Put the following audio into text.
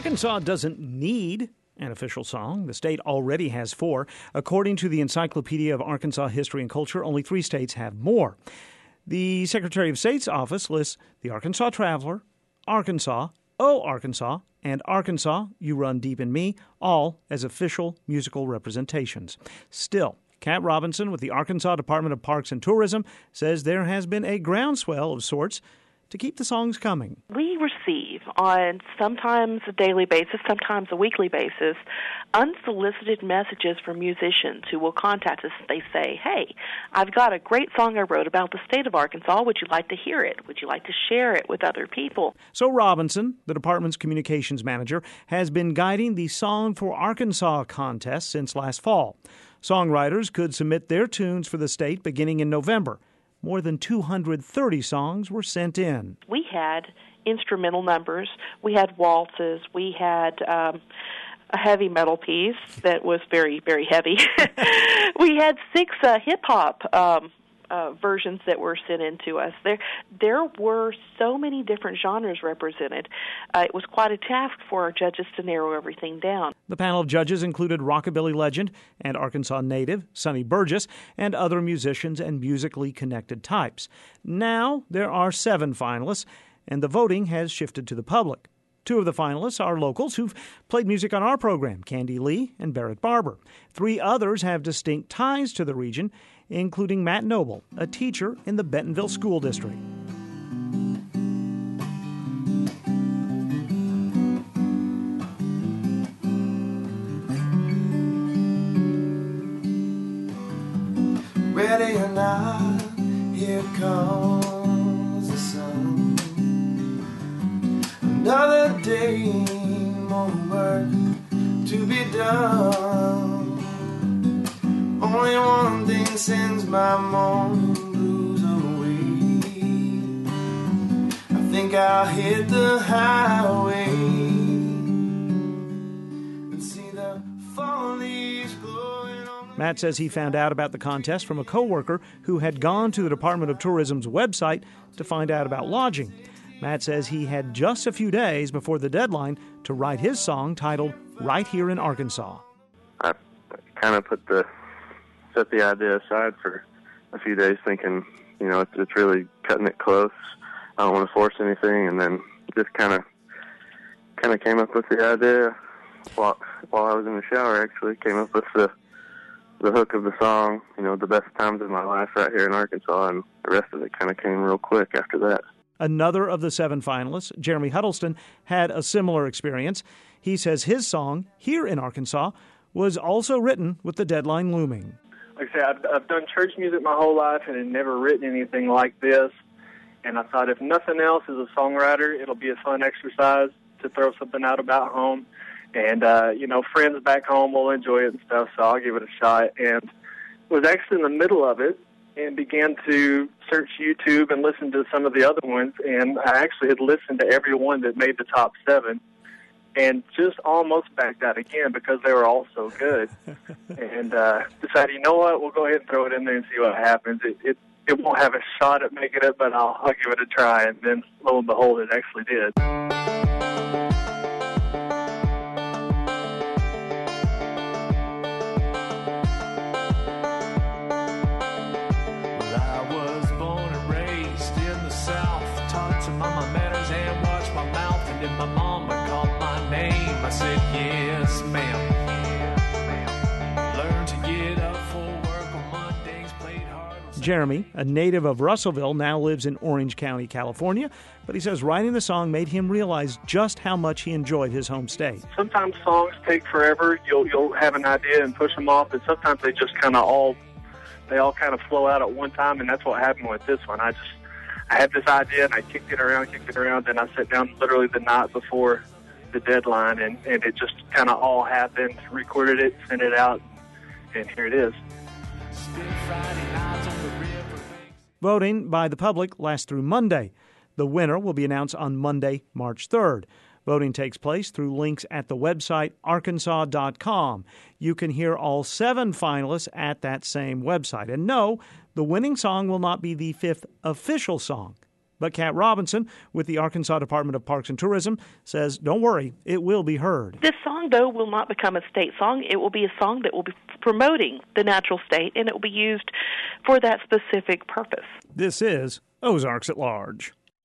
Arkansas doesn't need an official song. The state already has 4. According to the Encyclopedia of Arkansas History and Culture, only 3 states have more. The Secretary of State's office lists the Arkansas Traveler, Arkansas, Oh Arkansas, and Arkansas, You Run Deep in Me, all as official musical representations. Still, Kat Robinson with the Arkansas Department of Parks and Tourism says there has been a groundswell of sorts to keep the songs coming. We receive on sometimes a daily basis, sometimes a weekly basis, unsolicited messages from musicians who will contact us. They say, hey, I've got a great song I wrote about the state of Arkansas. Would you like to hear it? Would you like to share it with other people? So Robinson, the department's communications manager, has been guiding the Song for Arkansas contest since last fall. Songwriters could submit their tunes for the state beginning in November. More than 230 songs were sent in. We had instrumental numbers, we had waltzes, we had a heavy metal piece that was very, very heavy. We had 6 hip-hop versions that were sent in to us. There were so many different genres represented. It was quite a task for our judges to narrow everything down. The panel of judges included rockabilly legend and Arkansas native Sonny Burgess and other musicians and musically connected types. Now there are 7 finalists, and the voting has shifted to the public. 2 of the finalists are locals who've played music on our program, Candy Lee and Barrett Barber. 3 others have distinct ties to the region, including Matt Noble, a teacher in the Bentonville School District. Ready or not, here comes the sun. Another day, more work to be done. Only one thing sends my morning blues away. I think I'll hit the highway and see the fall leaves glowing on the... Matt says he found out about the contest from a coworker who had gone to the Department of Tourism's website to find out about lodging. Matt says he had just a few days before the deadline to write his song titled Right Here in Arkansas. I kind of set the idea aside for a few days thinking, it's really cutting it close. I don't want to force anything, and then just kind of came up with the idea while I was in the shower, actually. Came up with the hook of the song, the best times of my life right here in Arkansas, and the rest of it kind of came real quick after that. Another of the 7 finalists, Jeremy Huddleston, had a similar experience. He says his song, Here in Arkansas, was also written with the deadline looming. Like I said, I've done church music my whole life and had never written anything like this. And I thought if nothing else, as a songwriter, it'll be a fun exercise to throw something out about home. And, friends back home will enjoy it and stuff, so I'll give it a shot. And was actually in the middle of it and began to search YouTube and listen to some of the other ones. And I actually had listened to every one that made the top 7. And just almost backed out again because they were all so good. And decided, you know what, we'll go ahead and throw it in there and see what happens. It won't have a shot at making it, but I'll give it a try. And then, lo and behold, it actually did. Well, I was born and raised in the South, taught to mind my manners and watch my mouth, and then my mama called my name. I said, yes, ma'am. Learn to get up for work on Mondays, played hard. Jeremy, a native of Russellville, now lives in Orange County, California, but he says writing the song made him realize just how much he enjoyed his home state. Sometimes songs take forever. You'll have an idea and push them off, and sometimes they just all kind of flow out at one time, and that's what happened with this one. I had this idea, and I kicked it around, and I sat down literally the night before the deadline, and it just kind of all happened, recorded it, sent it out, and here it is. Voting by the public lasts through Monday. The winner will be announced on Monday, March 3rd. Voting takes place through links at the website arkansas.com. You can hear all 7 finalists at that same website. And no, the winning song will not be the 5th official song, But Kat Robinson with the Arkansas Department of Parks and Tourism says, don't worry, it will be heard. This song, though, will not become a state song. It will be a song that will be promoting the natural state, and it will be used for that specific purpose. This is Ozarks at Large.